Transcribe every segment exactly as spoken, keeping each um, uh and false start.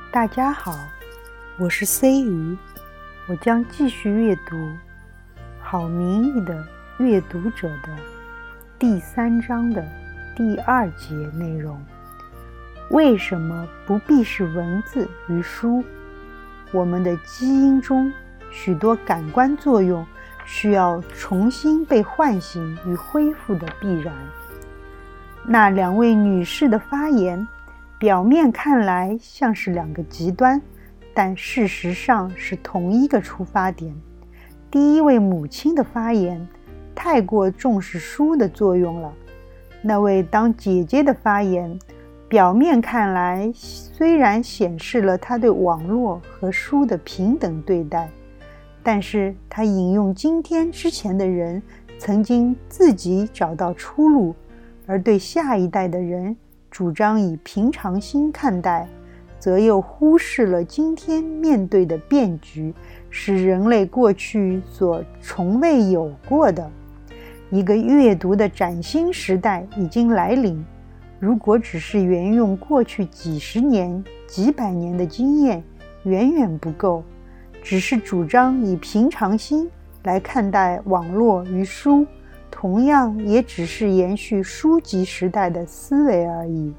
大家好，我是 C 鱼，我将继续阅读《好名义的阅读者》的第三章的第二节内容。为什么不必是文字与书？我们的基因中许多感官作用需要重新被唤醒与恢复的必然。那两位女士的发言表面看来像是两个极端，但事实上是同一个出发点。第一位母亲的发言太过重视书的作用了，那位当姐姐的发言表面看来虽然显示了她对网络和书的平等对待，但是她引用今天之前的人曾经自己找到出路，而对下一代的人主张以平常心看待，则又忽视了今天面对的变局是人类过去所从未有过的。一个阅读的崭新时代已经来临，如果只是沿用过去几十年、几百年的经验，远远不够。只是主张以平常心来看待网络与书，同样也只是延续书籍时代的思维而已。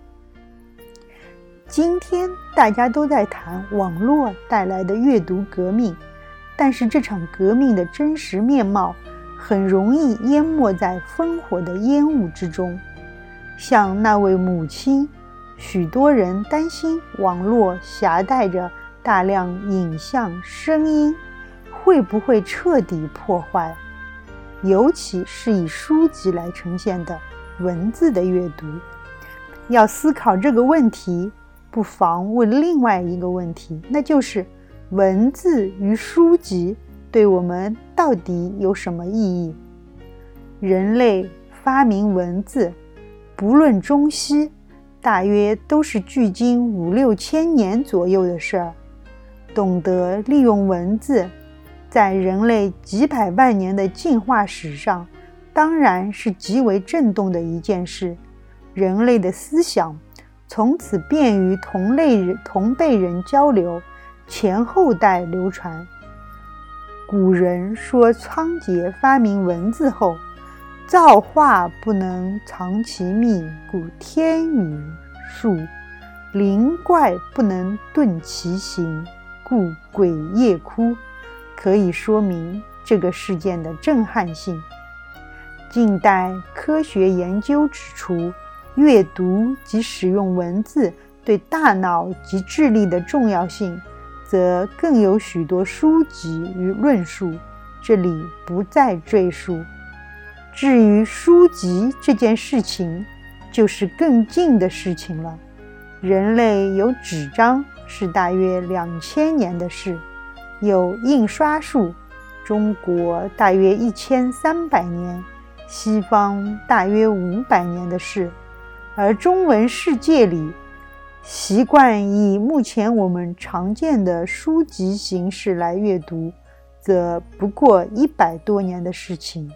今天大家都在谈网络带来的阅读革命，但是这场革命的真实面貌很容易淹没在烽火的烟雾之中。像那位母亲，许多人担心网络携带着大量影像、声音，会不会彻底破坏尤其是以书籍来呈现的文字的阅读。要思考这个问题，不妨问另外一个问题，那就是文字与书籍对我们到底有什么意义？人类发明文字，不论中西，大约都是距今五六千年左右的事儿。懂得利用文字，在人类几百万年的进化史上，当然是极为震动的一件事。人类的思想从此便于同类人、同辈人交流，前后代流传。古人说，仓颉发明文字后，造化不能藏其秘，故天雨粟；灵怪不能遁其形，故鬼夜哭。可以说明这个事件的震撼性。近代科学研究指出，阅读及使用文字对大脑及智力的重要性，则更有许多书籍与论述，这里不再赘述。至于书籍这件事情，就是更近的事情了。人类有纸张是大约两千年的事，有印刷术，中国大约一千三百年，西方大约五百年的事。而中文世界里，习惯以目前我们常见的书籍形式来阅读，则不过一百多年的事情。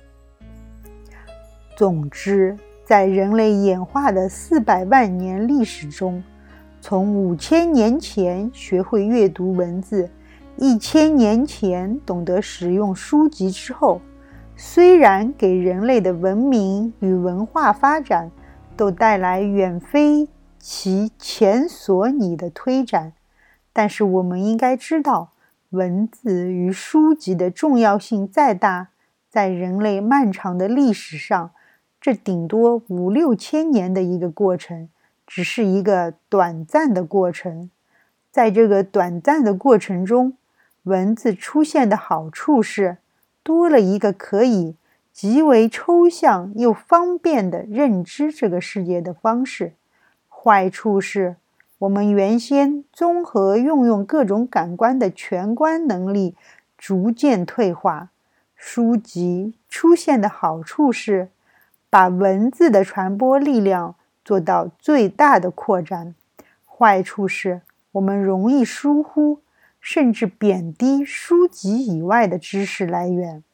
总之，在人类演化的四百万年历史中，从五千年前学会阅读文字，一千年前懂得使用书籍之后，虽然给人类的文明与文化发展都带来远非其前所拟的推展，但是我们应该知道，文字与书籍的重要性再大，在人类漫长的历史上，这顶多五六千年的一个过程，只是一个短暂的过程。在这个短暂的过程中，文字出现的好处是，多了一个可以极为抽象又方便地认知这个世界的方式。坏处是，我们原先综合运用各种感官的全观能力逐渐退化。书籍出现的好处是，把文字的传播力量做到最大的扩展。坏处是，我们容易疏忽，甚至贬低书籍以外的知识来源。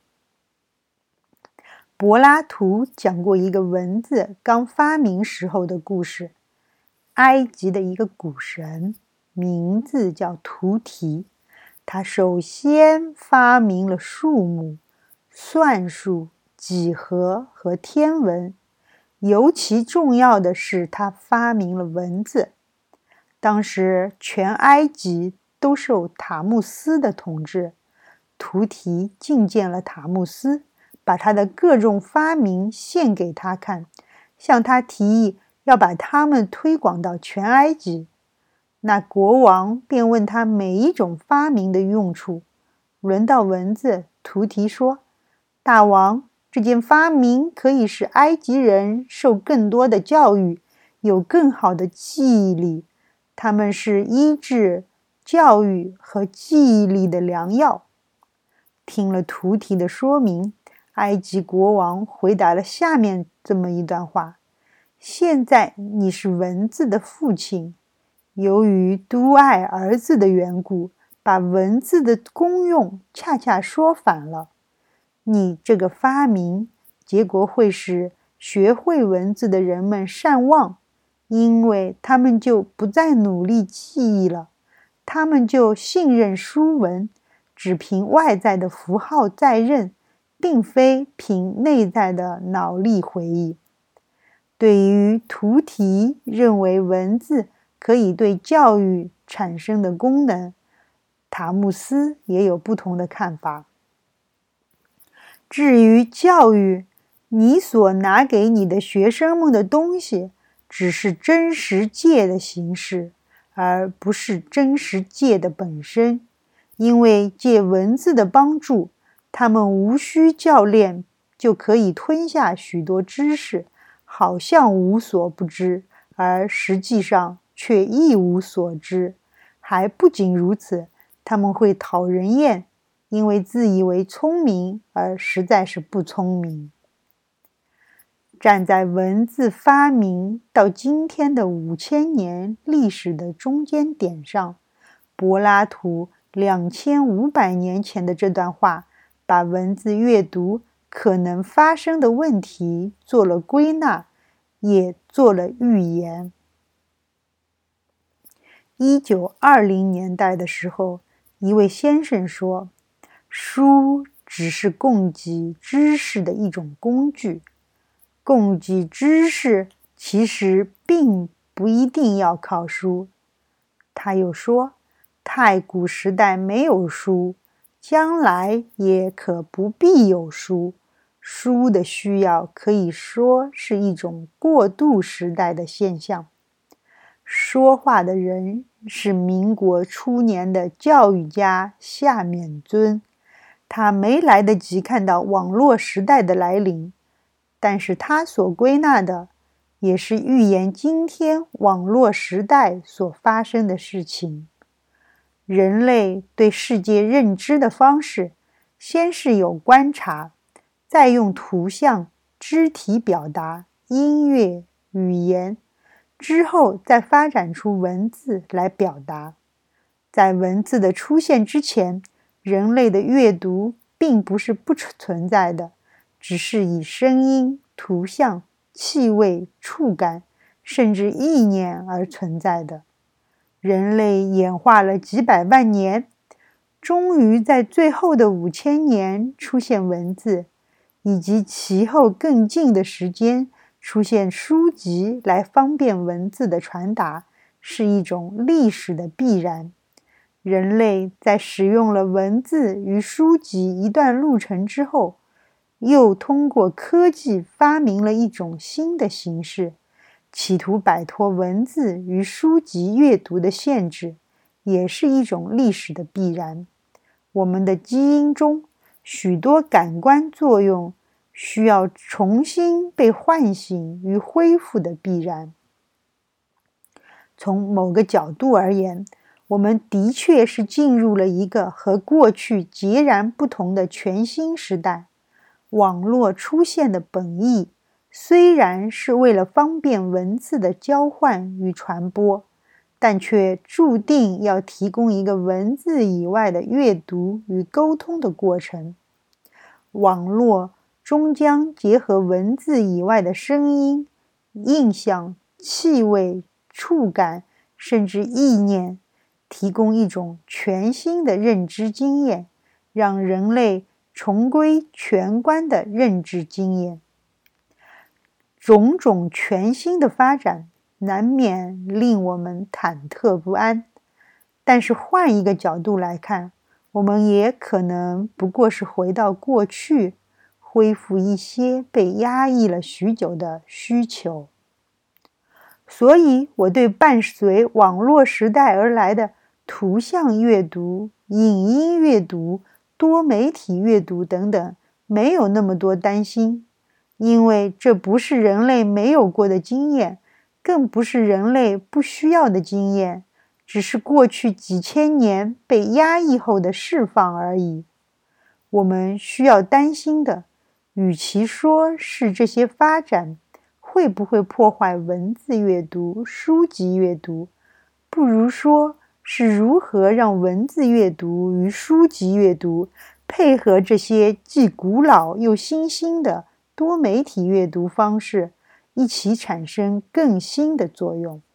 柏拉图讲过一个文字刚发明时候的故事。埃及的一个古神名字叫图提。他首先发明了数目、算术、几何和天文，尤其重要的是他发明了文字。当时全埃及都受塔木斯的统治，图提觐见了塔木斯，把他的各种发明献给他看，向他提议要把他们推广到全埃及。那国王便问他每一种发明的用处。轮到文字，图提说：大王，这件发明可以使埃及人受更多的教育，有更好的记忆力，他们是医治、教育和记忆力的良药。听了图提的说明，埃及国王回答了下面这么一段话：现在你是文字的父亲，由于都爱儿子的缘故，把文字的功用恰恰说反了。你这个发明，结果会使学会文字的人们善忘，因为他们就不再努力记忆了，他们就信任书文，只凭外在的符号在认，并非凭内在的脑力回忆。对于图提认为文字可以对教育产生的功能，塔木斯也有不同的看法。至于教育，你所拿给你的学生们的东西，只是真实界的形式，而不是真实界的本身。因为借文字的帮助，他们无需教练就可以吞下许多知识，好像无所不知，而实际上却一无所知。还不仅如此，他们会讨人厌，因为自以为聪明，而实在是不聪明。站在文字发明到今天的五千年历史的中间点上，柏拉图两千五百年前的这段话，把文字阅读可能发生的问题做了归纳，也做了预言。一九二零年代的时候，一位先生说，书只是供给知识的一种工具，供给知识其实并不一定要靠书。他又说，太古时代没有书，将来也可不必有书。书的需要可以说是一种过渡时代的现象。说话的人是民国初年的教育家夏勉尊，他没来得及看到网络时代的来临，但是他所归纳的也是预言今天网络时代所发生的事情。人类对世界认知的方式，先是有观察，再用图像、肢体表达、音乐、语言，之后再发展出文字来表达。在文字的出现之前，人类的阅读并不是不存在的，只是以声音、图像、气味、触感，甚至意念而存在的。人类演化了几百万年，终于在最后的五千年出现文字，以及其后更近的时间出现书籍来方便文字的传达，是一种历史的必然。人类在使用了文字与书籍一段路程之后，又通过科技发明了一种新的形式，企图摆脱文字与书籍阅读的限制，也是一种历史的必然。我们的基因中许多感官作用需要重新被唤醒与恢复的必然。从某个角度而言，我们的确是进入了一个和过去截然不同的全新时代。网络出现的本意虽然是为了方便文字的交换与传播，但却注定要提供一个文字以外的阅读与沟通的过程。网络终将结合文字以外的声音、印象、气味、触感，甚至意念， 提供一种全新的认知经验，让人类重归全观的认知经验。种种全新的发展难免令我们忐忑不安，但是换一个角度来看，我们也可能不过是回到过去，恢复一些被压抑了许久的需求。所以我对伴随网络时代而来的图像阅读、影音阅读、多媒体阅读等等没有那么多担心，因为这不是人类没有过的经验，更不是人类不需要的经验，只是过去几千年被压抑后的释放而已。我们需要担心的，与其说是这些发展会不会破坏文字阅读、书籍阅读，不如说是如何让文字阅读与书籍阅读配合这些既古老又新兴的多媒体阅读方式，一起产生更新的作用。